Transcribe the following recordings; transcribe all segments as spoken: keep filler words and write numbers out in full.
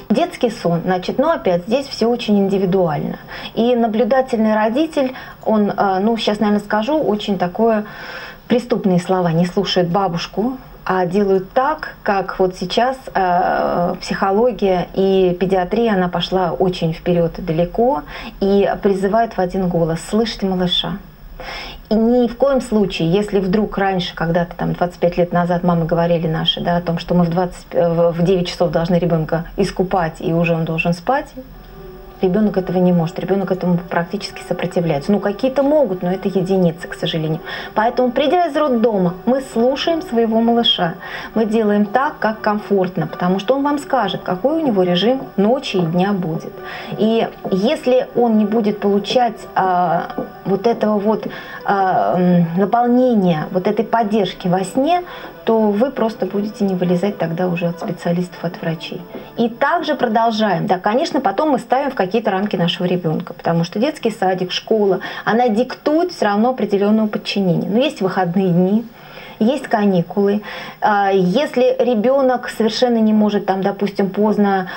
Детский сон, значит, ну опять здесь все очень индивидуально. И наблюдательный родитель, он, ну сейчас, наверное, скажу, очень такое преступные слова, не слушает бабушку, а делают так, как вот сейчас э, психология и педиатрия, она пошла очень вперед и далеко, и призывает в один голос: слышите малыша. И ни в коем случае, если вдруг раньше, когда-то там двадцать пять лет назад мамы говорили наши, да, о том, что мы в, двадцать, в девять часов должны ребенка искупать, и уже он должен спать, ребенок этого не может, ребенок этому практически сопротивляется. Ну, какие-то могут, но это единицы, к сожалению. Поэтому, придя из роддома, мы слушаем своего малыша. Мы делаем так, как комфортно, потому что он вам скажет, какой у него режим ночи и дня будет. И если он не будет получать а, вот этого вот а, наполнения, вот этой поддержки во сне, то вы просто будете не вылезать тогда уже от специалистов, от врачей. И также продолжаем. Да, конечно, потом мы ставим в какие-то рамки нашего ребенка, потому что детский садик, школа, она диктует все равно определенного подчинения. Но есть выходные дни, есть каникулы. Если ребенок совершенно не может, там, допустим, поздно,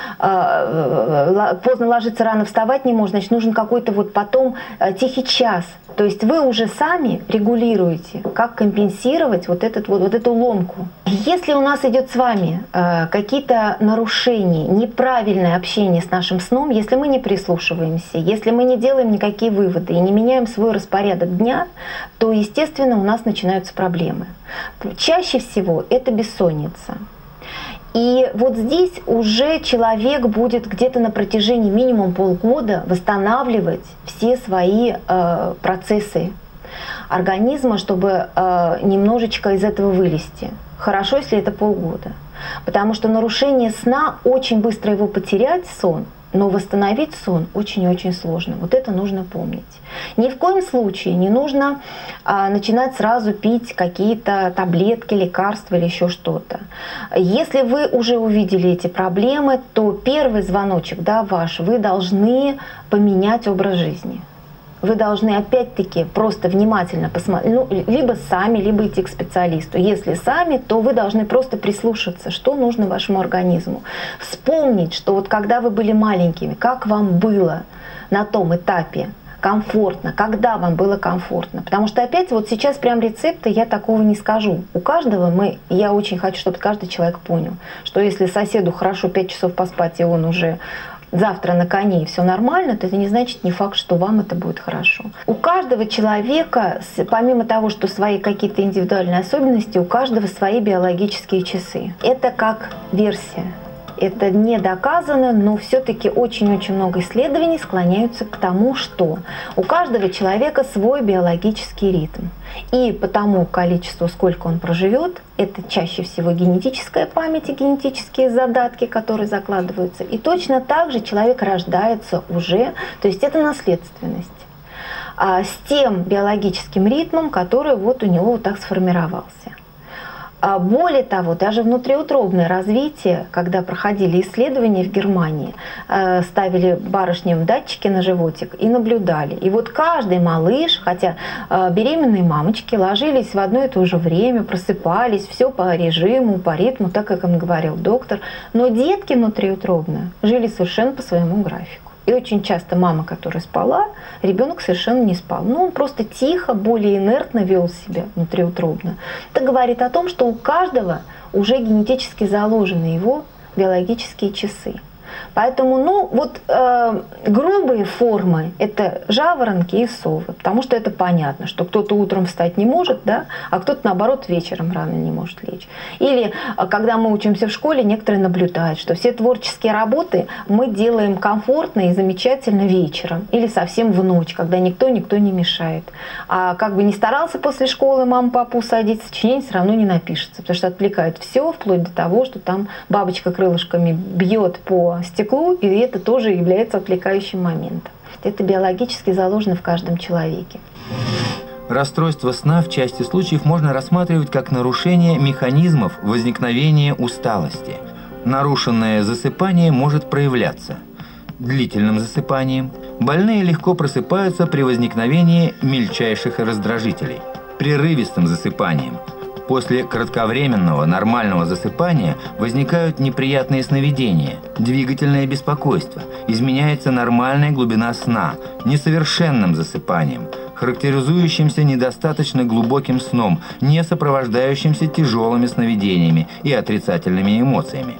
поздно ложиться, рано вставать не может, значит, нужен какой-то вот потом тихий час. То есть вы уже сами регулируете, как компенсировать вот, этот, вот, вот эту ломку. Если у нас идет с вами э, какие-то нарушения, неправильное общение с нашим сном, если мы не прислушиваемся, если мы не делаем никакие выводы и не меняем свой распорядок дня, то, естественно, у нас начинаются проблемы. Чаще всего это бессонница. И вот здесь уже человек будет где-то на протяжении минимум полгода восстанавливать все свои э, процессы организма, чтобы э, немножечко из этого вылезти. Хорошо, если это полгода. Потому что нарушение сна, очень быстро его потерять, сон, но восстановить сон очень и очень сложно. Вот это нужно помнить. Ни в коем случае не нужно а, начинать сразу пить какие-то таблетки, лекарства или еще что-то. Если вы уже увидели эти проблемы, то первый звоночек, да, ваш, вы должны поменять образ жизни. Вы должны опять-таки просто внимательно посмотреть, ну, либо сами, либо идти к специалисту. Если сами, то вы должны просто прислушаться, что нужно вашему организму. Вспомнить, что вот когда вы были маленькими, как вам было на том этапе комфортно, когда вам было комфортно. Потому что опять вот сейчас прям рецепта я такого не скажу. У каждого мы, я очень хочу, чтобы каждый человек понял, что если соседу хорошо пять часов поспать, и он уже завтра на коне и все нормально, то это не значит не факт, что вам это будет хорошо. У каждого человека, помимо того, что свои какие-то индивидуальные особенности, у каждого свои биологические часы. Это как версия. Это не доказано, но все-таки очень-очень много исследований склоняются к тому, что у каждого человека свой биологический ритм. И по тому количеству, сколько он проживет, это чаще всего генетическая память и генетические задатки, которые закладываются. И точно так же человек рождается уже, то есть это наследственность, с тем биологическим ритмом, который вот у него вот так сформировался. Более того, даже внутриутробное развитие, когда проходили исследования в Германии, ставили барышням датчики на животик и наблюдали. И вот каждый малыш, хотя беременные мамочки ложились в одно и то же время, просыпались, все по режиму, по ритму, так как им говорил доктор, но детки внутриутробно жили совершенно по своему графику. И очень часто мама, которая спала, ребенок совершенно не спал. Ну, он просто тихо, более инертно вел себя внутриутробно. Это говорит о том, что у каждого уже генетически заложены его биологические часы. Поэтому, ну, вот э, грубые формы – это жаворонки и совы, потому что это понятно, что кто-то утром встать не может, да, а кто-то, наоборот, вечером рано не может лечь. Или, когда мы учимся в школе, некоторые наблюдают, что все творческие работы мы делаем комфортно и замечательно вечером или совсем в ночь, когда никто-никто не мешает. А как бы ни старался после школы мама, папу садить, сочинение все равно не напишется, потому что отвлекает все, вплоть до того, что там бабочка крылышками бьет по стеклу, и это тоже является отвлекающим моментом. Это биологически заложено в каждом человеке. Расстройство сна в части случаев можно рассматривать как нарушение механизмов возникновения усталости. Нарушенное засыпание может проявляться длительным засыпанием. Больные легко просыпаются при возникновении мельчайших раздражителей, прерывистым засыпанием, После кратковременного нормального засыпания возникают неприятные сновидения, двигательное беспокойство, изменяется нормальная глубина сна, несовершенным засыпанием, характеризующимся недостаточно глубоким сном, не сопровождающимся тяжелыми сновидениями и отрицательными эмоциями.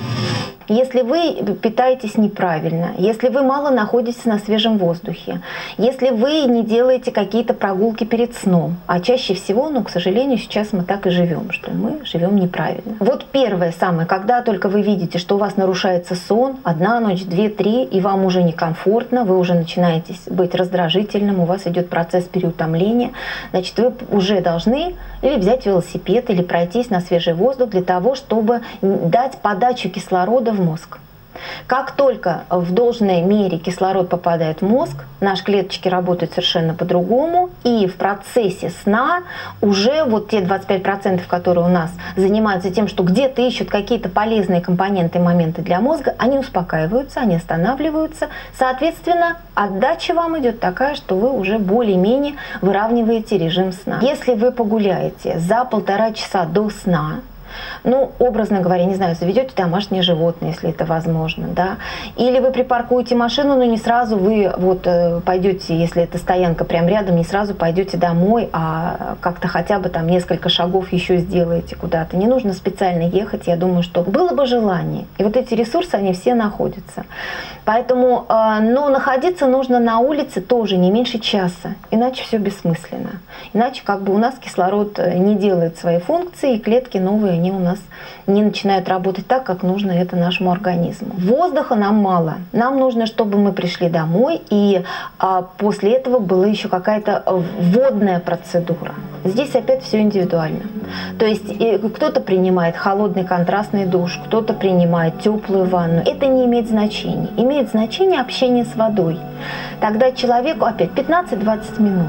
Если вы питаетесь неправильно, если вы мало находитесь на свежем воздухе, если вы не делаете какие-то прогулки перед сном, а чаще всего, ну, к сожалению, сейчас мы так и живем, что мы живем неправильно. Вот первое самое, когда только вы видите, что у вас нарушается сон, одна ночь, две, три, и вам уже некомфортно, вы уже начинаете быть раздражительным, у вас идет процесс переутомления, значит, вы уже должны или взять велосипед, или пройтись на свежий воздух для того, чтобы дать подачу кислорода в мозг. Как только в должной мере кислород попадает в мозг, наши клеточки работают совершенно по-другому, и в процессе сна уже вот те двадцать пять процентов, которые у нас занимаются тем, что где-то ищут какие-то полезные компоненты и моменты для мозга, они успокаиваются, они останавливаются. Соответственно, отдача вам идет такая, что вы уже более-менее выравниваете режим сна. Если вы погуляете за полтора часа до сна, ну, образно говоря, не знаю, заведете домашнее животное, если это возможно, да, или вы припаркуете машину, но не сразу вы вот пойдете, если это стоянка прямо рядом, не сразу пойдете домой, а как-то хотя бы там несколько шагов еще сделаете куда-то. Не нужно специально ехать, я думаю, что было бы желание. И вот эти ресурсы, они все находятся. Поэтому, но находиться нужно на улице тоже не меньше часа, иначе все бессмысленно. Иначе как бы у нас кислород не делает свои функции, и клетки новые, они у нас не начинают работать так, как нужно это нашему организму. Воздуха нам мало. Нам нужно, чтобы мы пришли домой, и а, после этого была еще какая-то водная процедура. Здесь опять все индивидуально. То есть кто-то принимает холодный контрастный душ, кто-то принимает теплую ванну. Это не имеет значения. Имеет значение общение с водой. Тогда человеку опять пятнадцать-двадцать минут.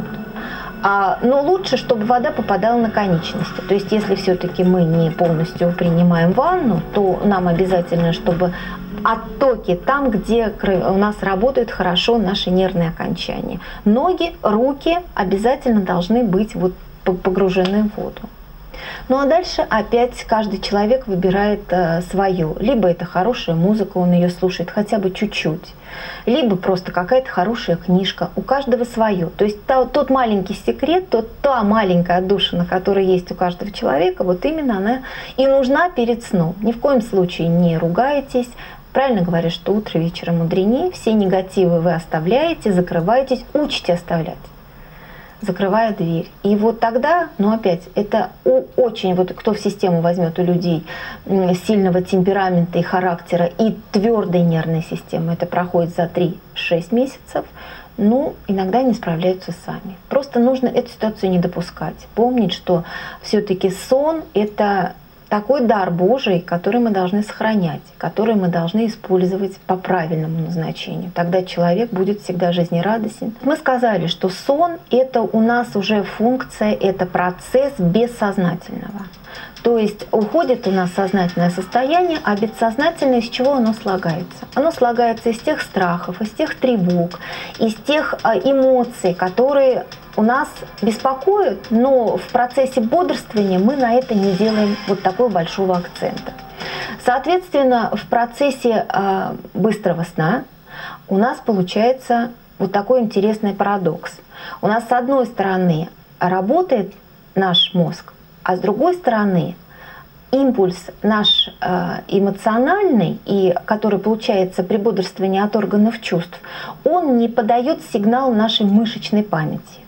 А, но лучше, чтобы вода попадала на конечности. То есть, если все-таки мы не полностью принимаем ванну, то нам обязательно, чтобы оттоки там, где у нас работают хорошо наши нервные окончания. Ноги, руки обязательно должны быть вот погружены в воду. Ну а дальше опять каждый человек выбирает э, свое. Либо это хорошая музыка, он ее слушает хотя бы чуть-чуть, либо просто какая-то хорошая книжка. У каждого свое. То есть та, тот маленький секрет, тот, та маленькая отдушина, которая есть у каждого человека, вот именно она и нужна перед сном. Ни в коем случае не ругайтесь. Правильно говорят, что утро вечера мудренее. Все негативы вы оставляете, закрываетесь, учите оставлять, закрывая дверь. И вот тогда, ну опять, это очень, вот кто в систему возьмет у людей сильного темперамента и характера и твердой нервной системы, это проходит за три-шесть месяцев, ну, иногда не справляются сами. Просто нужно эту ситуацию не допускать. Помнить, что все-таки сон – это такой дар Божий, который мы должны сохранять, который мы должны использовать по правильному назначению. Тогда человек будет всегда жизнерадостен. Мы сказали, что сон – это у нас уже функция, это процесс бессознательного. То есть уходит у нас сознательное состояние, а бессознательное из чего оно слагается? Оно слагается из тех страхов, из тех тревог, из тех эмоций, которые у нас беспокоят, но в процессе бодрствования мы на это не делаем вот такого большого акцента. Соответственно, в процессе быстрого сна у нас получается вот такой интересный парадокс. У нас с одной стороны работает наш мозг, а с другой стороны импульс наш эмоциональный, и который получается при бодрствовании от органов чувств, он не подает сигнал нашей мышечной памяти.